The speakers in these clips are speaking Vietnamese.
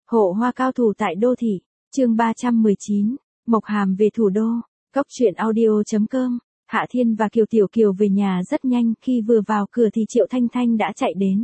Hộ hoa cao thủ tại đô thị, chương 319, Mộc Hàm về thủ đô, Cốc truyện audio.com. Hạ Thiên và Kiều Tiểu Kiều về nhà rất nhanh, khi vừa vào cửa thì Triệu Thanh Thanh đã chạy đến.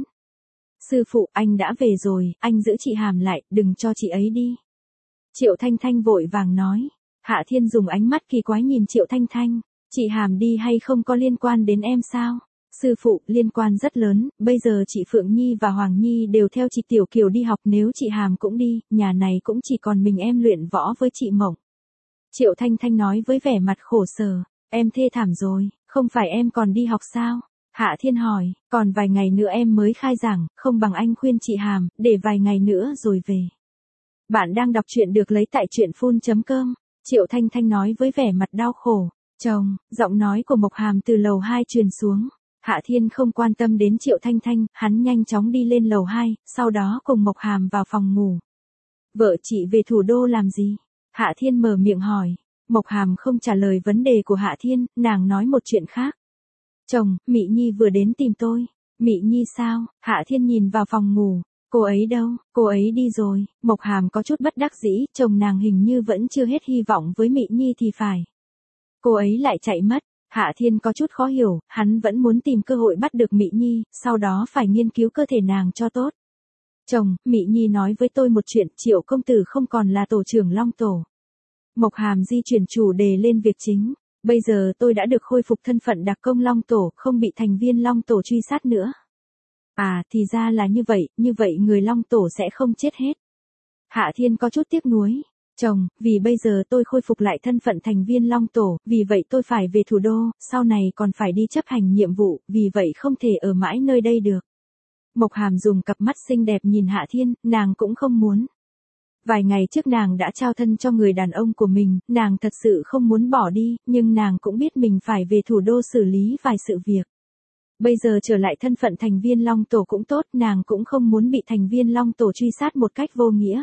Sư phụ, anh đã về rồi, anh giữ chị Hàm lại, đừng cho chị ấy đi. Triệu Thanh Thanh vội vàng nói. Hạ Thiên dùng ánh mắt kỳ quái nhìn Triệu Thanh Thanh, chị Hàm đi hay không có liên quan đến em sao? Sư phụ, liên quan rất lớn, bây giờ chị Phượng Nhi và Hoàng Nhi đều theo chị Tiểu Kiều đi học, nếu chị Hàm cũng đi, nhà này cũng chỉ còn mình em luyện võ với chị Mộng. Triệu Thanh Thanh nói với vẻ mặt khổ sở, em thê thảm rồi, không phải em còn đi học sao? Hạ Thiên hỏi, còn vài ngày nữa em mới khai giảng, không bằng anh khuyên chị Hàm, để vài ngày nữa rồi về. Bạn đang đọc truyện được lấy tại truyện.com. Triệu Thanh Thanh nói với vẻ mặt đau khổ. Chồng, giọng nói của Mộc Hàm từ lầu 2 truyền xuống. Hạ Thiên không quan tâm đến Triệu Thanh Thanh, hắn nhanh chóng đi lên lầu 2, sau đó cùng Mộc Hàm vào phòng ngủ. Vợ chị về thủ đô làm gì? Hạ Thiên mở miệng hỏi. Mộc Hàm không trả lời vấn đề của Hạ Thiên, nàng nói một chuyện khác. Chồng, Mị Nhi vừa đến tìm tôi. Mị Nhi sao? Hạ Thiên nhìn vào phòng ngủ. Cô ấy đâu? Cô ấy đi rồi. Mộc Hàm có chút bất đắc dĩ, chồng nàng hình như vẫn chưa hết hy vọng với Mị Nhi thì phải. Cô ấy lại chạy mất. Hạ Thiên có chút khó hiểu, hắn vẫn muốn tìm cơ hội bắt được Mị Nhi, sau đó phải nghiên cứu cơ thể nàng cho tốt. Chồng, Mị Nhi nói với tôi một chuyện, Triệu công tử không còn là tổ trưởng Long Tổ. Mộc Hàm di chuyển chủ đề lên việc chính. Bây giờ tôi đã được khôi phục thân phận đặc công Long Tổ, không bị thành viên Long Tổ truy sát nữa. À, thì ra là như vậy người Long Tổ sẽ không chết hết. Hạ Thiên có chút tiếc nuối. Chồng, vì bây giờ tôi khôi phục lại thân phận thành viên Long Tổ, vì vậy tôi phải về thủ đô, sau này còn phải đi chấp hành nhiệm vụ, vì vậy không thể ở mãi nơi đây được. Mộc Hàm dùng cặp mắt xinh đẹp nhìn Hạ Thiên, nàng cũng không muốn. Vài ngày trước nàng đã trao thân cho người đàn ông của mình, nàng thật sự không muốn bỏ đi, nhưng nàng cũng biết mình phải về thủ đô xử lý vài sự việc. Bây giờ trở lại thân phận thành viên Long Tổ cũng tốt, nàng cũng không muốn bị thành viên Long Tổ truy sát một cách vô nghĩa.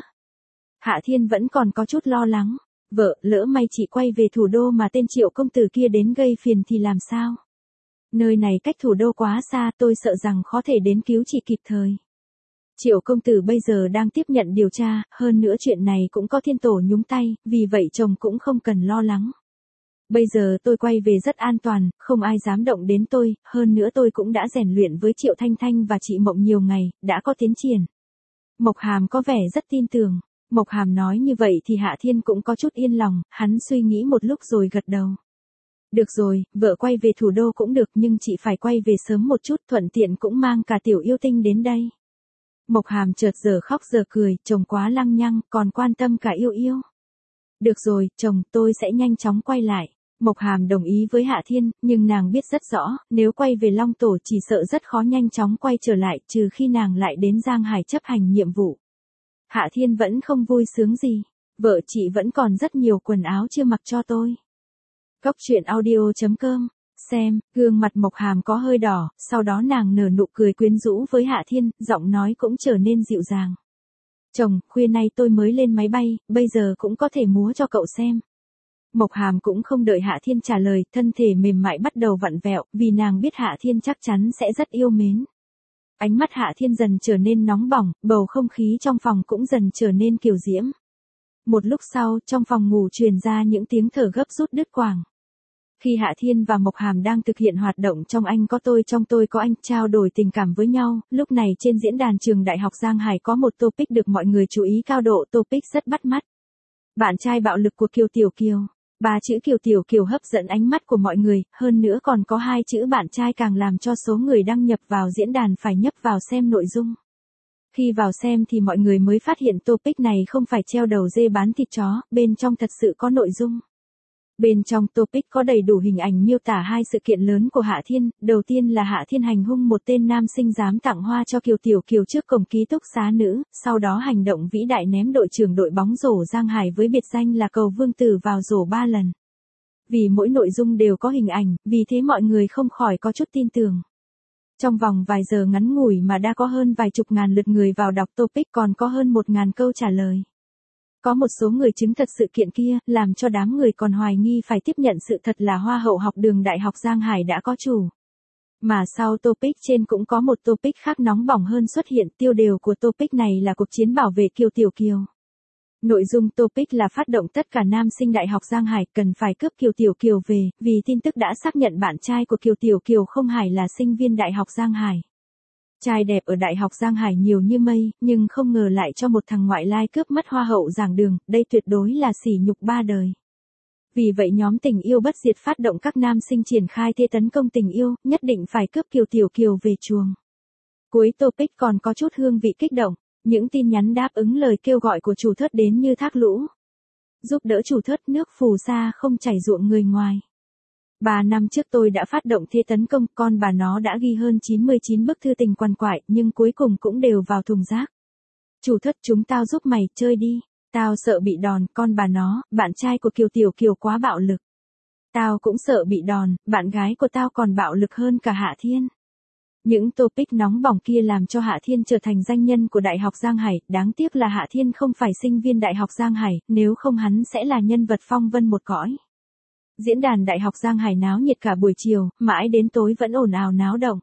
Hạ Thiên vẫn còn có chút lo lắng. Vợ, lỡ may chị quay về thủ đô mà tên Triệu công tử kia đến gây phiền thì làm sao? Nơi này cách thủ đô quá xa, tôi sợ rằng khó thể đến cứu chị kịp thời. Triệu công tử bây giờ đang tiếp nhận điều tra, hơn nữa chuyện này cũng có thiên tổ nhúng tay, vì vậy chồng cũng không cần lo lắng. Bây giờ tôi quay về rất an toàn, không ai dám động đến tôi, hơn nữa tôi cũng đã rèn luyện với Triệu Thanh Thanh và chị Mộng nhiều ngày, đã có tiến triển. Mộc Hàm có vẻ rất tin tưởng. Mộc Hàm nói như vậy thì Hạ Thiên cũng có chút yên lòng, hắn suy nghĩ một lúc rồi gật đầu. Được rồi, vợ quay về thủ đô cũng được nhưng chị phải quay về sớm một chút, thuận tiện cũng mang cả Tiểu Yêu Tinh đến đây. Mộc Hàm chợt giờ khóc giờ cười, chồng quá lăng nhăng, còn quan tâm cả Yêu Yêu. Được rồi, chồng, tôi sẽ nhanh chóng quay lại. Mộc Hàm đồng ý với Hạ Thiên, nhưng nàng biết rất rõ, nếu quay về Long Tổ chỉ sợ rất khó nhanh chóng quay trở lại, trừ khi nàng lại đến Giang Hải chấp hành nhiệm vụ. Hạ Thiên vẫn không vui sướng gì. Vợ chị vẫn còn rất nhiều quần áo chưa mặc cho tôi. Cốc truyện audio.com. Xem, gương mặt Mộc Hàm có hơi đỏ, sau đó nàng nở nụ cười quyến rũ với Hạ Thiên, giọng nói cũng trở nên dịu dàng. Chồng, khuya nay tôi mới lên máy bay, bây giờ cũng có thể múa cho cậu xem. Mộc Hàm cũng không đợi Hạ Thiên trả lời, thân thể mềm mại bắt đầu vặn vẹo, vì nàng biết Hạ Thiên chắc chắn sẽ rất yêu mến. Ánh mắt Hạ Thiên dần trở nên nóng bỏng, bầu không khí trong phòng cũng dần trở nên kiều diễm. Một lúc sau, trong phòng ngủ truyền ra những tiếng thở gấp rút đứt quãng. Khi Hạ Thiên và Mộc Hàm đang thực hiện hoạt động trong anh có tôi trong tôi có anh, trao đổi tình cảm với nhau, lúc này trên diễn đàn trường Đại học Giang Hải có một topic được mọi người chú ý cao độ, topic rất bắt mắt. Bạn trai bạo lực của Kiều Tiểu Kiều. 3 chữ Kiều Tiểu Kiều hấp dẫn ánh mắt của mọi người, hơn nữa còn có 2 chữ bạn trai càng làm cho số người đăng nhập vào diễn đàn phải nhấp vào xem nội dung. Khi vào xem thì mọi người mới phát hiện topic này không phải treo đầu dê bán thịt chó, bên trong thật sự có nội dung. Bên trong topic có đầy đủ hình ảnh miêu tả 2 sự kiện lớn của Hạ Thiên, đầu tiên là Hạ Thiên hành hung một tên nam sinh dám tặng hoa cho Kiều Tiểu Kiều trước cổng ký túc xá nữ, sau đó hành động vĩ đại ném đội trưởng đội bóng rổ Giang Hải với biệt danh là cầu vương tử vào rổ 3 lần. Vì mỗi nội dung đều có hình ảnh, vì thế mọi người không khỏi có chút tin tưởng. Trong vòng vài giờ ngắn ngủi mà đã có hơn vài chục ngàn lượt người vào đọc topic, còn có hơn 1.000 câu trả lời. Có một số người chứng thật sự kiện kia, làm cho đám người còn hoài nghi phải tiếp nhận sự thật là Hoa hậu học đường Đại học Giang Hải đã có chủ. Mà sau topic trên cũng có một topic khác nóng bỏng hơn xuất hiện, tiêu đề của topic này là cuộc chiến bảo vệ Kiều Tiểu Kiều. Nội dung topic là phát động tất cả nam sinh Đại học Giang Hải cần phải cướp Kiều Tiểu Kiều về, vì tin tức đã xác nhận bạn trai của Kiều Tiểu Kiều không phải là sinh viên Đại học Giang Hải. Trai đẹp ở Đại học Giang Hải nhiều như mây, nhưng không ngờ lại cho một thằng ngoại lai cướp mất hoa hậu giảng đường, đây tuyệt đối là sỉ nhục ba đời. Vì vậy nhóm tình yêu bất diệt phát động các nam sinh triển khai thế tấn công tình yêu, nhất định phải cướp Kiều Tiểu Kiều về chuồng. Cuối topic còn có chút hương vị kích động, những tin nhắn đáp ứng lời kêu gọi của chủ thớt đến như thác lũ. Giúp đỡ chủ thớt, nước phù sa không chảy ruộng người ngoài. 3 năm trước tôi đã phát động thế tấn công, con bà nó đã ghi hơn 99 bức thư tình quằn quại, nhưng cuối cùng cũng đều vào thùng rác. Chủ thớt, chúng tao giúp mày, chơi đi. Tao sợ bị đòn, con bà nó, bạn trai của Kiều Tiểu Kiều quá bạo lực. Tao cũng sợ bị đòn, bạn gái của tao còn bạo lực hơn cả Hạ Thiên. Những topic nóng bỏng kia làm cho Hạ Thiên trở thành danh nhân của Đại học Giang Hải, đáng tiếc là Hạ Thiên không phải sinh viên Đại học Giang Hải, nếu không hắn sẽ là nhân vật phong vân một cõi. Diễn đàn Đại học Giang Hải náo nhiệt cả buổi chiều, mãi đến tối vẫn ồn ào náo động.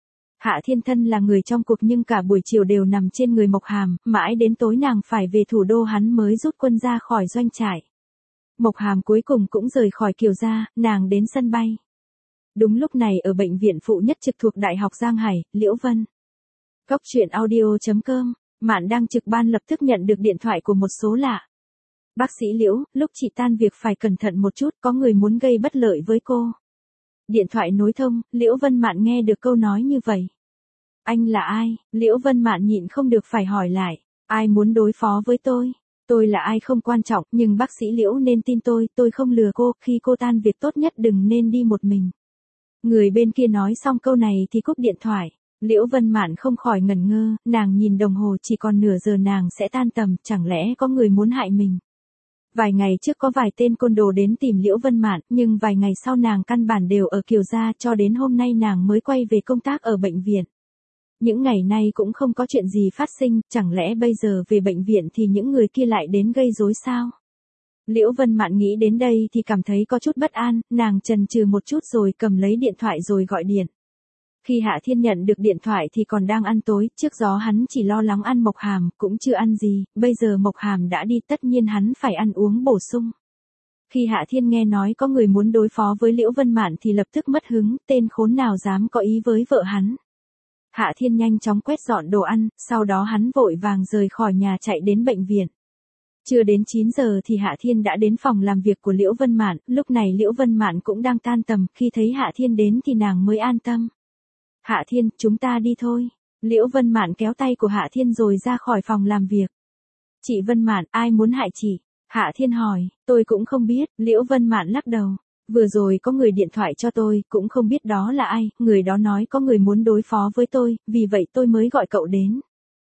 Hạ Thiên thân là người trong cuộc nhưng cả buổi chiều đều nằm trên người Mộc Hàm, mãi đến tối nàng phải về thủ đô hắn mới rút quân ra khỏi doanh trại. Mộc Hàm cuối cùng cũng rời khỏi Kiều gia, nàng đến sân bay. Đúng lúc này ở bệnh viện phụ nhất trực thuộc Đại học Giang Hải, Liễu Vân. Góc truyện audio.com, Mạn đang trực ban lập tức nhận được điện thoại của một số lạ. Bác sĩ Liễu, lúc chị tan việc phải cẩn thận một chút, có người muốn gây bất lợi với cô. Điện thoại nối thông, Liễu Vân Mạn nghe được câu nói như vậy. Anh là ai? Liễu Vân Mạn nhịn không được phải hỏi lại. Ai muốn đối phó với tôi? Tôi là ai không quan trọng, nhưng bác sĩ Liễu nên tin tôi không lừa cô, khi cô tan việc tốt nhất đừng nên đi một mình. Người bên kia nói xong câu này thì cúp điện thoại. Liễu Vân Mạn không khỏi ngẩn ngơ, nàng nhìn đồng hồ chỉ còn nửa giờ nàng sẽ tan tầm, chẳng lẽ có người muốn hại mình. Vài ngày trước có vài tên côn đồ đến tìm Liễu Vân Mạn, nhưng vài ngày sau nàng căn bản đều ở Kiều gia, cho đến hôm nay nàng mới quay về công tác ở bệnh viện. Những ngày nay cũng không có chuyện gì phát sinh, chẳng lẽ bây giờ về bệnh viện thì những người kia lại đến gây rối sao? Liễu Vân Mạn nghĩ đến đây thì cảm thấy có chút bất an, nàng chần chừ một chút rồi cầm lấy điện thoại rồi gọi điện. Khi Hạ Thiên nhận được điện thoại thì còn đang ăn tối, trước đó hắn chỉ lo lắng ăn Mộc Hàm, cũng chưa ăn gì, bây giờ Mộc Hàm đã đi tất nhiên hắn phải ăn uống bổ sung. Khi Hạ Thiên nghe nói có người muốn đối phó với Liễu Vân Mạn thì lập tức mất hứng, tên khốn nào dám có ý với vợ hắn. Hạ Thiên nhanh chóng quét dọn đồ ăn, sau đó hắn vội vàng rời khỏi nhà chạy đến bệnh viện. Chưa đến 9 giờ thì Hạ Thiên đã đến phòng làm việc của Liễu Vân Mạn, lúc này Liễu Vân Mạn cũng đang tan tầm, khi thấy Hạ Thiên đến thì nàng mới an tâm. Hạ Thiên, chúng ta đi thôi. Liễu Vân Mạn kéo tay của Hạ Thiên rồi ra khỏi phòng làm việc. Chị Vân Mạn, ai muốn hại chị? Hạ Thiên hỏi, tôi cũng không biết, Liễu Vân Mạn lắc đầu. Vừa rồi có người điện thoại cho tôi, cũng không biết đó là ai, người đó nói có người muốn đối phó với tôi, vì vậy tôi mới gọi cậu đến.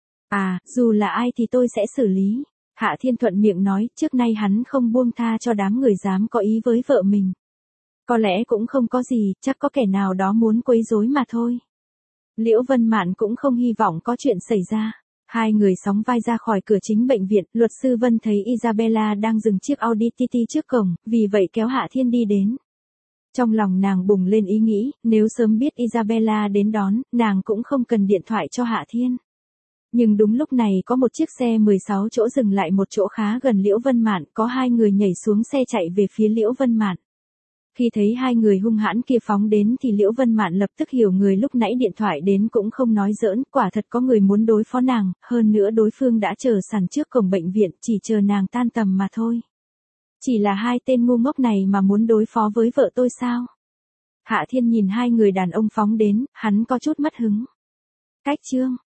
À, dù là ai thì tôi sẽ xử lý. Hạ Thiên thuận miệng nói, trước nay hắn không buông tha cho đám người dám có ý với vợ mình. Có lẽ cũng không có gì, chắc có kẻ nào đó muốn quấy rối mà thôi. Liễu Vân Mạn cũng không hy vọng có chuyện xảy ra. Hai người sóng vai ra khỏi cửa chính bệnh viện, luật sư Vân thấy Isabella đang dừng chiếc Audi TT trước cổng, vì vậy kéo Hạ Thiên đi đến. Trong lòng nàng bùng lên ý nghĩ, nếu sớm biết Isabella đến đón, nàng cũng không cần điện thoại cho Hạ Thiên. Nhưng đúng lúc này có một chiếc xe 16 chỗ dừng lại một chỗ khá gần Liễu Vân Mạn, có hai người nhảy xuống xe chạy về phía Liễu Vân Mạn. Khi thấy hai người hung hãn kia phóng đến thì Liễu Vân Mạn lập tức hiểu người lúc nãy điện thoại đến cũng không nói giỡn, quả thật có người muốn đối phó nàng, hơn nữa đối phương đã chờ sẵn trước cổng bệnh viện, chỉ chờ nàng tan tầm mà thôi. Chỉ là hai tên ngu ngốc này mà muốn đối phó với vợ tôi sao? Hạ Thiên nhìn hai người đàn ông phóng đến, hắn có chút mất hứng. Cách chương